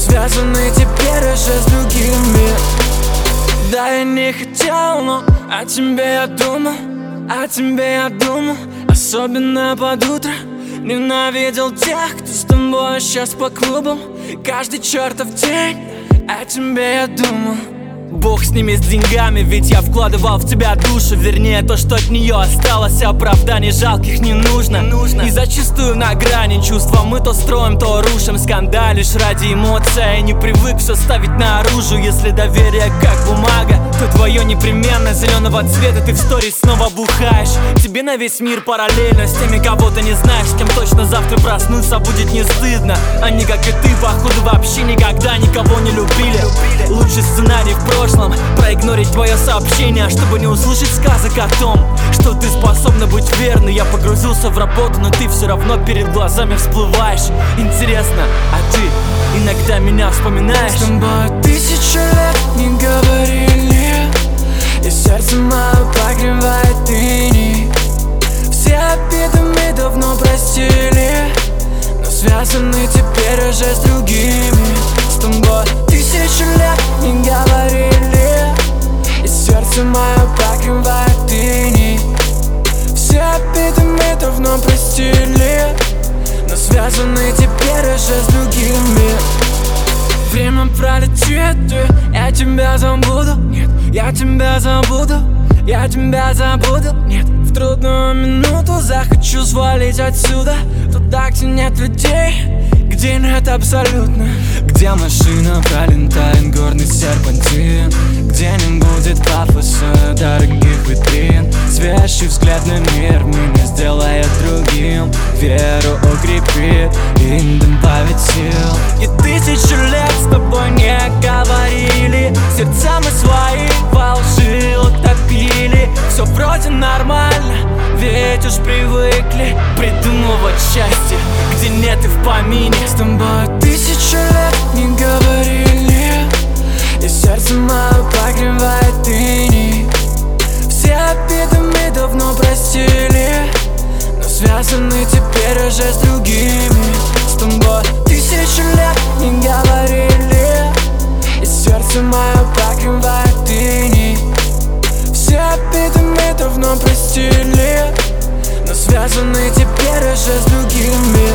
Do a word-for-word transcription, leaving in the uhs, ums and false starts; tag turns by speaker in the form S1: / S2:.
S1: связаны теперь уже с другими. Да, я не хотел, но о тебе я думал, о тебе я думал, особенно под утро. Ненавидел тех, кто с тобой сейчас по клубам. Каждый чертов день о тебе я думал.
S2: Бог с ними, с деньгами, ведь я вкладывал в тебя душу. Вернее, то, что от нее осталось, оправданий жалких не нужно, нужно. И зачастую на грани чувства мы то строим, то рушим. Скандалишь ради эмоций, я не привык все ставить наружу. Если доверие как бумага, то твое непременно зеленого цвета. Ты в сторис снова бухаешь. Тебе на весь мир параллельно с теми, кого ты не знаешь, с кем точно завтра проснуться будет не стыдно. Они, как и ты, походу вообще никогда никого не любили. Лучший сценарий в прошлом — проигнорить твое сообщение, чтобы не услышать сказок о том, что ты способна быть верной. Я погрузился в работу, но ты все равно перед глазами всплываешь. Интересно, а ты иногда меня вспоминаешь?
S1: С тобой тысячу лет не говорили, и сердце мое погревает иней. Все обиды мы давно простили, но связаны теперь уже с другими. С тобой тысячу лет не говорили, и сердце мое покрывает иней. Все обиды мы давно простили, но связаны теперь уже с другими. Время пролетит, я тебя забуду. Нет, я тебя забуду, я тебя забуду. Нет, в трудную минуту захочу свалить отсюда, туда, где нет людей, где нет абсолютно. Где машина пролетает горный серпантин, где не будет пафоса дорогих витрин. Свежий взгляд на мир меня сделает другим, веру укрепит и добавит сил. И тысячу лет с тобой не говорили, сердца мы свои во лжи утопили. Все вроде нормально, ведь уж привыкли придумывать счастье, где нет и в помине. С тобой тысячу лет не говорили, и сердце мое погревает иней. Все обиды мы давно простили, но связаны теперь уже с другими. С тобой тысячу лет не говорили, и сердце мое покрывает иней. Все обиды мы давно простили, но связаны теперь уже с другими.